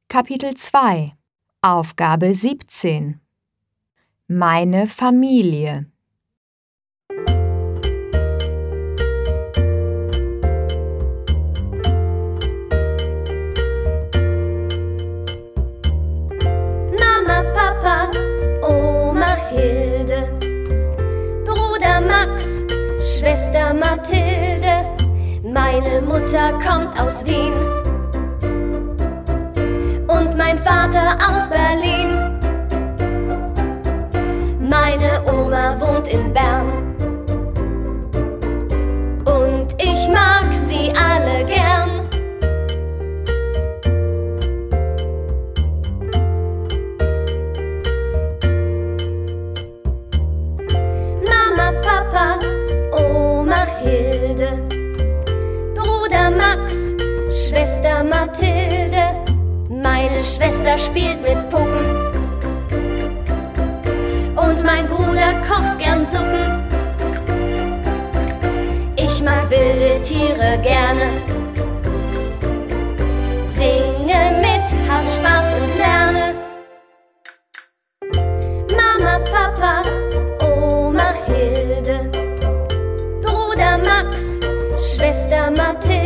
Kapitel 2 Aufgabe 17 Meine Familie. Mama, Papa, Oma Hilde, Bruder Max, Schwester Mathilde, meine Mutter kommt aus Wien und mein Vater aus Berlin. Meine Oma wohnt in Bern und ich mag sie alle gern. Mama, Papa, Oma Hilde, Bruder Max, Schwester Mathilde, meine Schwester spielt mit Puppen und mein Bruder kocht gern Suppen. Ich mag wilde Tiere gerne, singe mit, hab Spaß und lerne. Mama, Papa, Oma Hilde, Bruder Max, Schwester Mathilde,